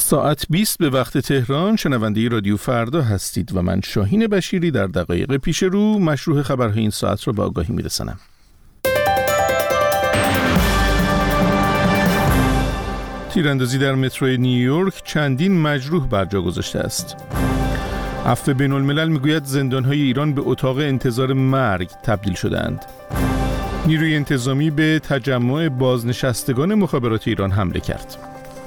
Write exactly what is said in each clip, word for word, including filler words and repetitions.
ساعت بیست به وقت تهران، شنونده رادیو فردا هستید و من شاهین بشیری در دقایق پیش رو مشروع خبرهای این ساعت را به آگاهی میرسانم. تیراندازی در مترو نیویورک چندین مجروح بر جا گذاشته است. عفو بین الملل میگوید زندانهای ایران به اتاق انتظار مرگ تبدیل شدند. نیروی انتظامی به تجمع بازنشستگان مخابرات ایران حمله کرد.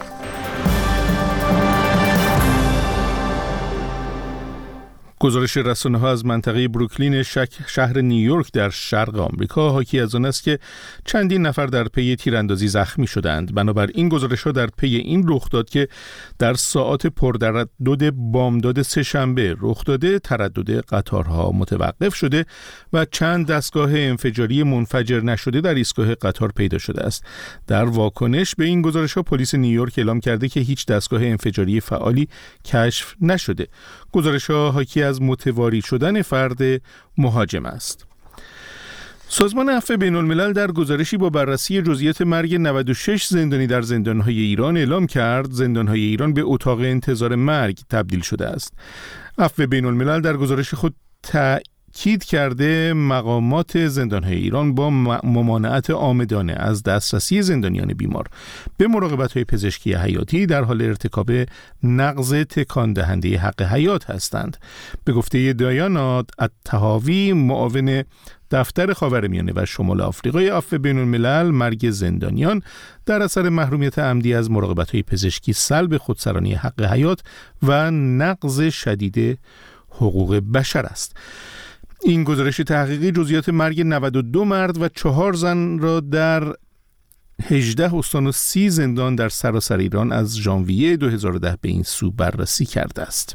گزارش رسانه‌ها از منطقه بروکلین شهر نیویورک در شرق آمریکا حاکی از آن است که چندین نفر در پی تیراندازی زخمی شدند. بنابراین گزارش‌ها در پی این رخ داد که در ساعات پرتردد بامداد سه‌شنبه رخ داده، تردد قطارها متوقف شده و چند دستگاه انفجاری منفجر نشده در ایستگاه قطار پیدا شده است. در واکنش به این گزارش‌ها پلیس نیویورک اعلام کرده که هیچ دستگاه انفجاری فعالی کشف نشده. گزارش‌ها حاکی از متواری شدن فرد مهاجم است. سازمان عفو بین الملل در گزارشی با بررسی جزئیات مرگ نود و شش زندانی در زندان‌های ایران اعلام کرد زندان‌های ایران به اتاق انتظار مرگ تبدیل شده است. عفو بین الملل در گزارش خود تأکید کرده مقامات زندان‌های ایران با ممانعت عامدانه از دسترسی زندانیان بیمار به مراقبت‌های پزشکی حیاتی در حال ارتکاب نقض تکان دهنده حق حیات هستند. به گفته دایانا الطحاوی، معاون دفتر خاورمیانه و شمال آفریقای عفو بین الملل، مرگ زندانیان در اثر محرومیت عمدی از مراقبت‌های پزشکی، سلب خودسرانی حق حیات و نقض شدید حقوق بشر است. این گزارش تحقیقی جزئیات مرگ نود و دو مرد و چهار زن را در هجده استان و سی زندان در سراسر ایران از ژانویه دو هزار و ده به این سو بررسی کرده است.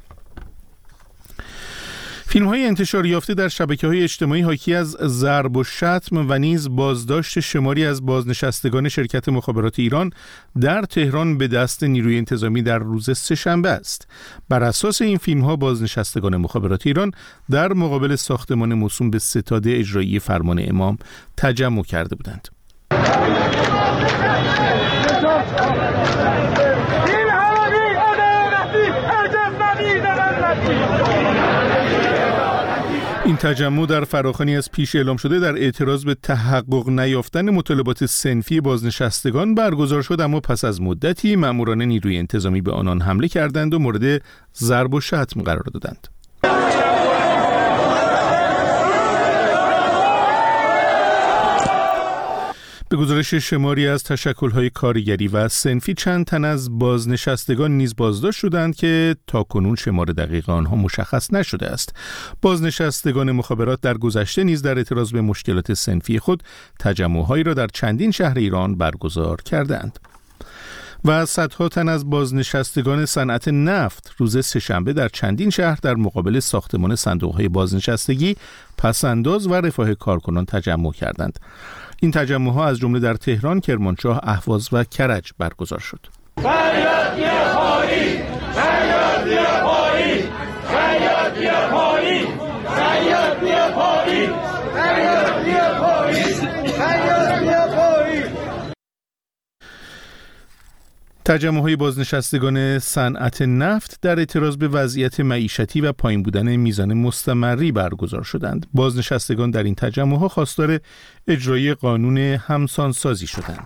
فیلم‌های انتشار یافته در شبکه‌های اجتماعی حاکی از ضرب و شتم و نیز بازداشت شماری از بازنشستگان شرکت مخابرات ایران در تهران به دست نیروی انتظامی در روز سه‌شنبه است. بر اساس این فیلم‌ها بازنشستگان مخابرات ایران در مقابل ساختمان موسوم به ستاد اجرایی فرمان امام تجمع کرده بودند. این تجمع در فراخوانی از پیش اعلام شده در اعتراض به تحقق نیافتن مطالبات صنفی بازنشستگان برگزار شد، اما پس از مدتی ماموران نیروی انتظامی به آنان حمله کردند و مورد ضرب و شتم قرار دادند. به گزارش شماری از تشکل‌های کارگری و صنفی، چند تن از بازنشستگان نیز بازداشت شدند که تاکنون شمار دقیق آنها مشخص نشده است. بازنشستگان مخابرات در گذشته نیز در اعتراض به مشکلات صنفی خود تجمع‌هایی را در چندین شهر ایران برگزار کردند. و صدها تن از بازنشستگان صنعت نفت روز سه‌شنبه در چندین شهر در مقابل ساختمان صندوق‌های بازنشستگی، پس‌انداز و رفاه کارکنان تجمع کردند. این تجمع‌ها از جمله در تهران، کرمانشاه، اهواز و کرج برگزار شد. فریاد بیا پایین، فریاد بیا پایین، فریاد بیا پایین، فریاد بیا پایین، فریاد بیا پایین، فریاد بیا پایین. تجمع‌های بازنشستگان صنعت نفت در اعتراض به وضعیت معیشتی و پایین بودن میزان مستمری برگزار شدند. بازنشستگان در این تجمع‌ها خواستار اجرای قانون همسانسازی شدند.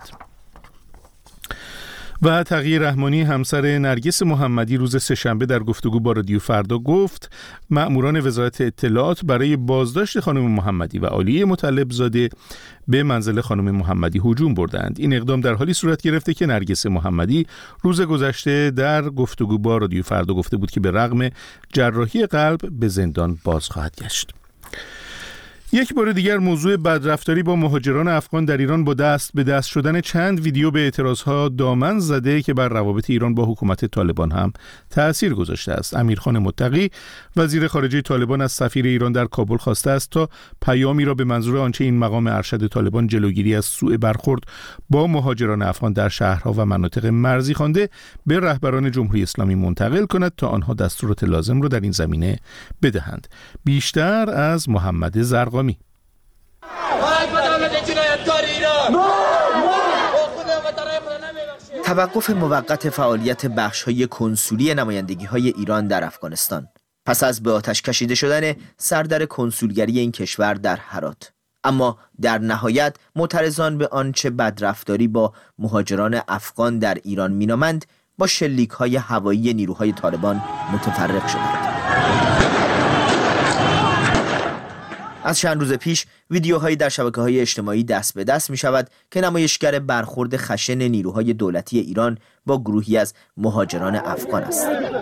و تقی رحمانی، همسر نرگس محمدی، روز سه‌شنبه در گفتگو با رادیو فردا گفت مأموران وزارت اطلاعات برای بازداشت خانم محمدی و عالیه مطلب زاده به منزل خانم محمدی هجوم بردند. این اقدام در حالی صورت گرفته که نرگس محمدی روز گذشته در گفتگو با رادیو فردا گفته بود که به رغم جراحی قلب به زندان باز خواهد گشت. یک بار دیگر موضوع بدرفتاری با مهاجران افغان در ایران با دست به دست شدن چند ویدیو به اعتراضها دامن زده که بر روابط ایران با حکومت طالبان هم تأثیر گذاشته است. امیرخان متقی، وزیر خارجه طالبان، از سفیر ایران در کابل خواسته است تا پیامی را به منظور آنچه این مقام ارشد طالبان جلوگیری از سوء برخورد با مهاجران افغان در شهرها و مناطق مرزی خوانده به رهبران جمهوری اسلامی منتقل کند تا آنها دستورات لازم را در این زمینه بدهند. بیشتر از محمد زرقامی. توقف موقت فعالیت بخش‌های کنسولی نمایندگی‌های ایران در افغانستان پس از به آتش کشیده شدن سردر کنسولگری این کشور در هرات. اما در نهایت معترضان به آنچه بدرفتاری با مهاجران افغان در ایران مینامند با شلیک‌های هوایی نیروهای طالبان متفرق شدند. از چند روز پیش ویدیوهایی در شبکه‌های اجتماعی دست به دست می‌شود که نمایشگر برخورد خشن نیروهای دولتی ایران با گروهی از مهاجران افغان است.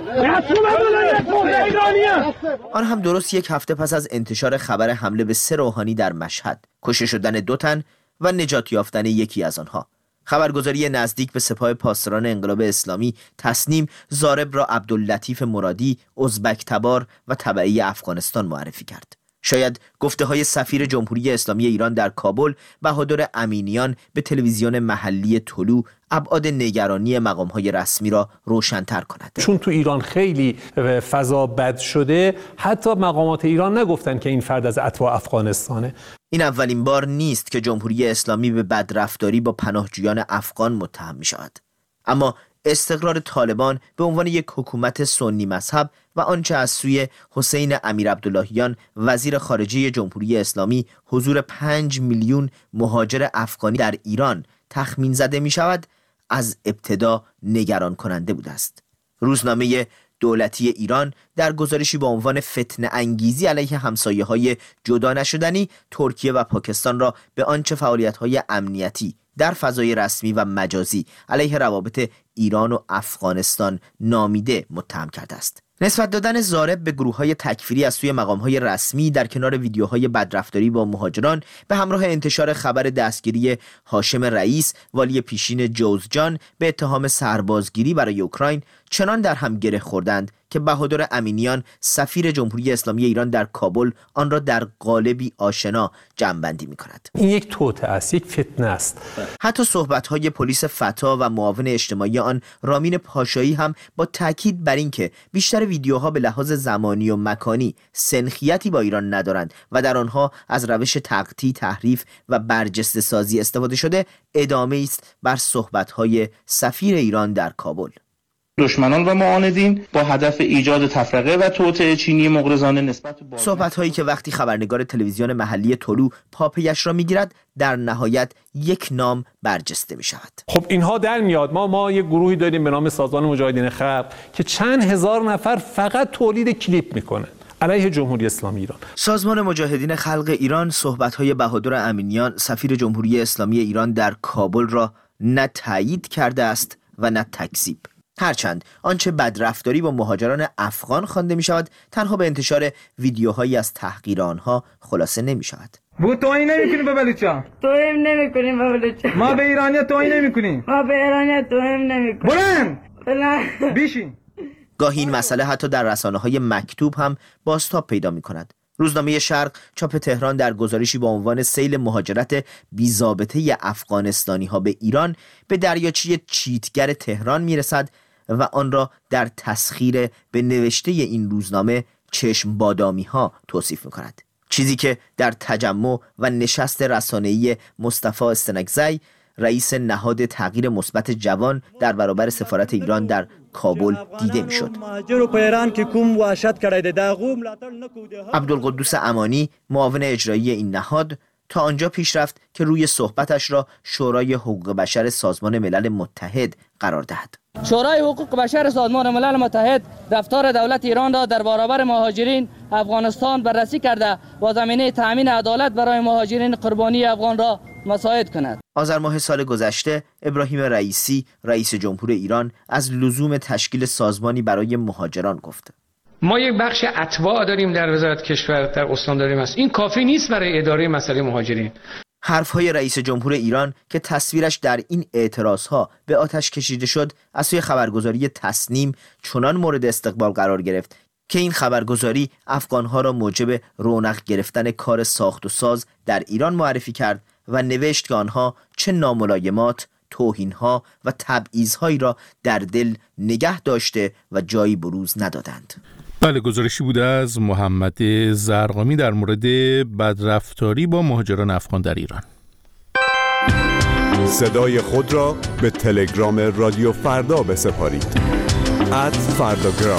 آن هم درست یک هفته پس از انتشار خبر حمله به سه روحانی در مشهد، کشته شدن دو تن و نجات یافتن یکی از آنها. خبرگزاری نزدیک به سپاه پاسداران انقلاب اسلامی تصنیم زارب را عبداللطیف مرادی، ازبک تبار و تبعی افغانستان معرفی کرد. شاید گفته های سفیر جمهوری اسلامی ایران در کابل بهادر امینیان به تلویزیون محلی طلوع ابعاد نگرانی مقام های رسمی را روشن‌تر کند. چون تو ایران خیلی فضا بد شده، حتی مقامات ایران نگفتن که این فرد از اتباع افغانستانه. این اولین بار نیست که جمهوری اسلامی به بدرفتاری با پناهجویان افغان متهم می شود. اما استقرار طالبان به عنوان یک حکومت سنی مذهب و آنچه از سوی حسین امیر عبداللهیان وزیر خارجه جمهوری اسلامی حضور پنج میلیون مهاجر افغانی در ایران تخمین زده می شود از ابتدا نگران کننده بوده است. روزنامه دولتی ایران در گزارشی با عنوان فتنه انگیزی علیه همسایه‌های جدا نشدنی ترکیه و پاکستان را به آنچه فعالیت‌های امنیتی در فضای رسمی و مجازی علیه روابط ایران و افغانستان نامیده متهم کرده است. نسبت دادن زارب به گروه‌های تکفیری از سوی مقام‌های رسمی در کنار ویدیوهای بدرفتاری با مهاجران به همراه انتشار خبر دستگیری هاشم رئیس والی پیشین جوزجان به اتهام سربازگیری برای اوکراین چنان در هم گره خوردند که بهادر امینیان سفیر جمهوری اسلامی ایران در کابل آن را در قالبی آشنا جمع‌بندی می‌کند. این یک توطئه است، یک فتنه است. حتی صحبت‌های پلیس فتا و معاون اجتماعی آن رامین پاشایی هم با تاکید بر اینکه بیشتر ویدیوها به لحاظ زمانی و مکانی سنخیتی با ایران ندارند و در آنها از روش تقطیع، تحریف و برجسته سازی استفاده شده، ادامه است بر صحبت‌های سفیر ایران در کابل. دشمنان و معاندین با هدف ایجاد تفرقه و توطئه چینی مغرضانه نسبت به صحبت‌هایی که وقتی خبرنگار تلویزیون محلی طلوع پاپیش را می‌گیرد در نهایت یک نام برجسته می‌شود. خب اینها در میاد ما ما یک گروهی داریم به نام سازمان مجاهدین خلق که چند هزار نفر فقط تولید کلیپ می‌کنه علیه جمهوری اسلامی ایران. سازمان مجاهدین خلق ایران صحبت‌های بهادر امینیان سفیر جمهوری اسلامی ایران در کابل را نه تایید کرده است و نه تکذیب. هرچند آنچه بدرفتاری با مهاجران افغان خوانده می شود تنها به انتشار ویدیوهایی از تحقیر آنها خلاصه نمی شود. بو توهین نمی کنی به بلوچا؟ توهین نمی کنیم به بلوچا. ما به ایرانی توهین نمی کنیم. ما به ایرانی توهین نمی کنیم. بلند بلند بیشین. گاهی این مسئله حتی در رسانه‌های مکتوب هم بازتاب پیدا می کند. روزنامه شرق چاپ تهران در گزارشی با عنوان سیل مهاجرت بی‌ضابطه افغانستانی ها به ایران به دریاچه چیتگر تهران می رسد و آن را در تسخیر به نوشته این روزنامه چشم بادامی ها توصیف می کند. چیزی که در تجمع و نشست رسانه‌ای مصطفی استنگزی رئیس نهاد تغییر مثبت جوان در برابر سفارت ایران در کابل دیده می شد. عبدالقدوس امانی معاون اجرایی این نهاد تا آنجا پیش رفت که روی صحبتش را شورای حقوق بشر سازمان ملل متحد قرار دهد. شورای حقوق بشر سازمان ملل متحد رفتار دولت ایران را در برابر مهاجرین افغانستان بررسی کرده و زمینه تأمین عدالت برای مهاجرین قربانی افغان را مساعد کند. آذر ماه سال گذشته ابراهیم رئیسی رئیس جمهور ایران از لزوم تشکیل سازمانی برای مهاجران گفت. ما یک بخش اتباع داریم در وزارت کشور، در استانداری است. این کافی نیست برای اداره مسئله مهاجرین. حرفهای رئیس جمهور ایران که تصویرش در این اعتراضها به آتش کشیده شد از سوی خبرگزاری تصنیم چنان مورد استقبال قرار گرفت که این خبرگزاری افغانها را موجب رونق گرفتن کار ساخت و ساز در ایران معرفی کرد و نوشت که آنها چه ناملایمات، توهینها و تبعیض‌هایی را در دل نگه داشته و جایی بروز ندادند. بله، گزارشی بوده از محمد زرقامی در مورد بدرفتاری با مهاجران افغان در ایران. صدای خود را به تلگرام رادیو فردا بسپارید. ات فرداگرام.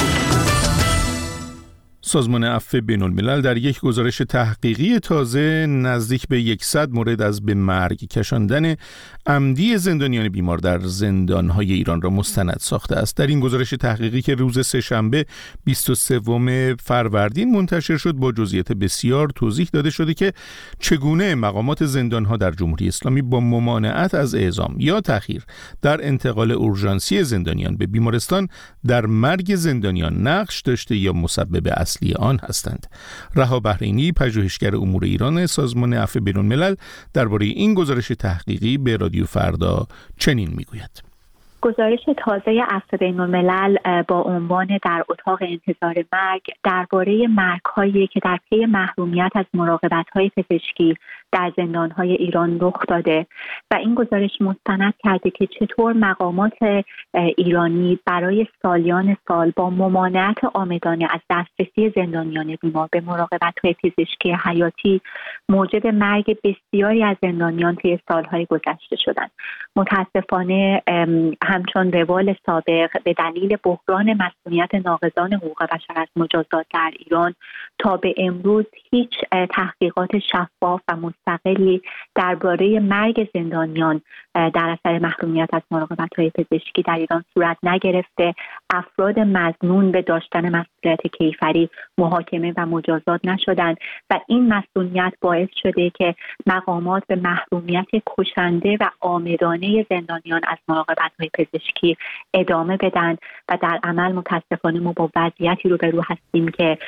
سازمان عفو بین‌الملل در یک گزارش تحقیقی تازه نزدیک به صد مورد از به مرگ کشاندن عمدی زندانیان بیمار در زندان‌های ایران را مستند ساخته است. در این گزارش تحقیقی که روز سه‌شنبه بیست و سوم فروردین منتشر شد، با جزئیات بسیار توضیح داده شده که چگونه مقامات زندان‌ها در جمهوری اسلامی با ممانعت از اعزام یا تأخیر در انتقال اورژانسی زندانیان به بیمارستان در مرگ زندانیان نقش داشته یا مسبب اصلی آن هستند. رها بحرینی، پژوهشگر امور ایران سازمان عفو بین‌الملل، درباره این گزارش تحقیقی به رادیو فردا چنین میگوید: گزارش تازه عفو بین‌الملل با عنوان در اتاق انتظار مرگ درباره مرگ‌هایی که در پی محرومیت از مراقبت‌های پزشکی در زندان‌های ایران رخ داده و این گزارش مستند کرده که چطور مقامات ایرانی برای سالیان سال با ممانعت عامدانه از دسترسی زندانیان بیمار به مراقبت‌های پزشکی حیاتی موجب مرگ بسیاری از زندانیان طی سال‌های گذشته شدند. متأسفانه همچون روال سابق به دلیل بحران مسئولیت ناقضان حقوق بشر از مجازات در ایران تا به امروز هیچ تحقیقات شفاف و مستقلی درباره مرگ زندانیان در اثر محرومیت از مراقبت‌های پزشکی در ایران صورت نگرفته. افراد مظنون به داشتن مسئولیت کیفری محاکمه و مجازات نشدند و این مسئولیت باعث شده که مقامات به محرومیت کشنده و عامدانه زندانیان از مراقبت‌های پزشکی ادامه بدن و در عمل متاسفانه ما با وضعیتی روبرو هستیم که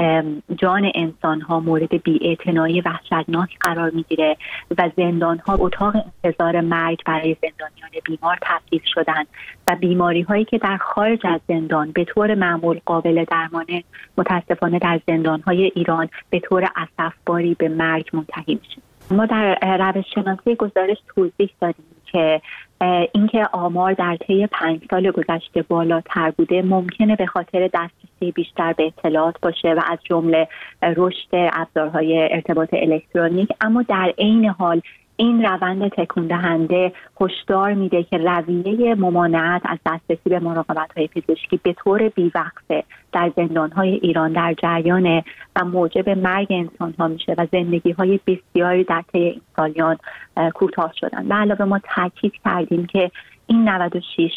جان انسان‌ها مورد بی‌اعتنایی وحشتناک قرار می‌گیره و زندان‌ها اتاق انتظار مرگ برای زندانیان بیمار تبدیل شدند و بیماری‌هایی که در خارج از زندان به طور معمول قابل درمانه متاسفانه در زندان‌های ایران به طور اسفباری به مرگ منتهی میشه. ما در روش شناسی گزارش توضیح دادیم که اینکه آمار در طی پنج سال گذشته بالاتر بوده ممکنه به خاطر دسترسی بیشتر به اطلاعات باشه و از جمله رشد ابزارهای ارتباط الکترونیک، اما در عین حال این روند تکون دهنده هشدار میده که رویه ممانعت از دسترسی به مراقبت‌های پزشکی به طور بی‌وقفه در زندان‌های ایران در جریان و موجب مرگ انسان‌ها میشه و زندگی‌های بسیاری در طی این سالیان کوتاه شدن. و علاوه ما تاکید کردیم که این نود و شش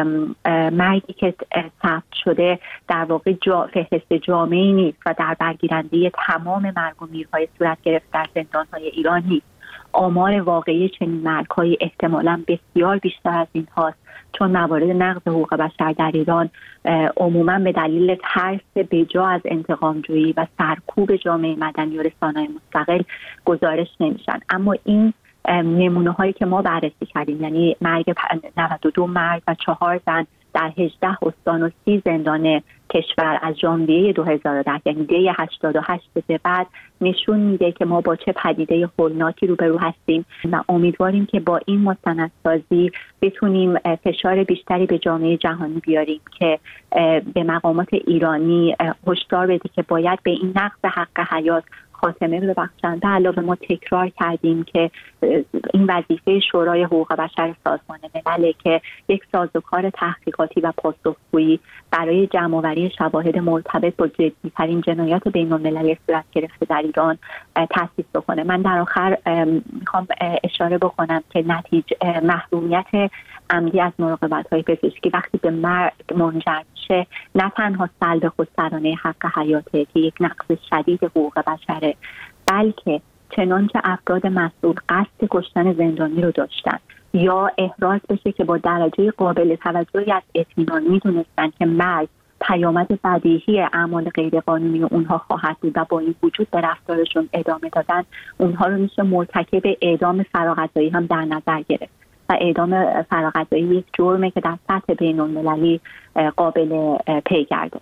مرگی که ثبت شده در واقع جا فهرست جامعی نیست و در برگیرنده تمام مرگ و میرهای صورت گرفت در زندان‌های ایران نیست. آمار واقعی چنین مرگ‌های احتمالاً بسیار بیشتر از این هاست، چون موارد نقض حقوق بشر در ایران عموماً به دلیل ترس بجا از انتقام‌جویی و سرکوب جامعه مدنی و رسانه‌های مستقل گزارش نمیشن. اما این نمونه هایی که ما بررسی کردیم، یعنی مرگ نود و دو مرد و چهار زن در هجده استان و سی زندان کشور از ژانویه دو هزار و ده، یعنی دی هشتاد و هشت به بعد، نشون میده که ما با چه پدیده هولناکی روبرو هستیم و امیدواریم که با این مستندسازی بتونیم فشار بیشتری به جامعه جهانی بیاریم که به مقامات ایرانی هشدار بده که باید به این نقض حق حیات خاتمه ببخشند. به علاوه ما تکرار کردیم که این وظیفه شورای حقوق بشر سازمان ملل که یک سازوکار تحقیقاتی و پاسخگویی برای جمع‌آوری شواهد مرتبط با جدی‌ترین جنایات بین‌المللی صورت گرفته در ایران تأسیس بکنه. من در آخر میخوام اشاره بکنم که نتیجه محرومیت عمدی از مراقبت‌های پزشکی وقتی به مرگ منجر میشه نه تنها سلب خودسرانه حق حیاته که یک نقض شدید حقوق بشره، بلکه چنانچه افراد مسئول قصد کشتن زندانی رو داشتن یا احراز بشه که با درجه قابل توجهی از اطمینان میدونستن که مرگ پیامد بدیهی اعمال غیرقانونی اونها خواهد بود و با این وجود به رفتارشون ادامه دادن، اونها رو میشه مرتکب اعدام فراغذایی هم در نظر گرفت و اعدام فراغذایی یک جرمه که در سطح بین‌المللی قابل پیگرده.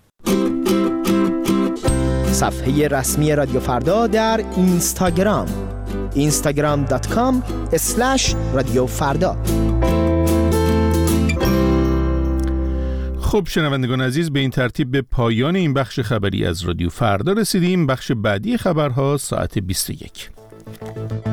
صفحه رسمی رادیو فردا در اینستاگرام اینستاگرام دات کام اسلش رادیو فردا. خب شنوندگان عزیز، به این ترتیب به پایان این بخش خبری از رادیو فردا رسیدیم. بخش بعدی خبرها ساعت بیست و یک.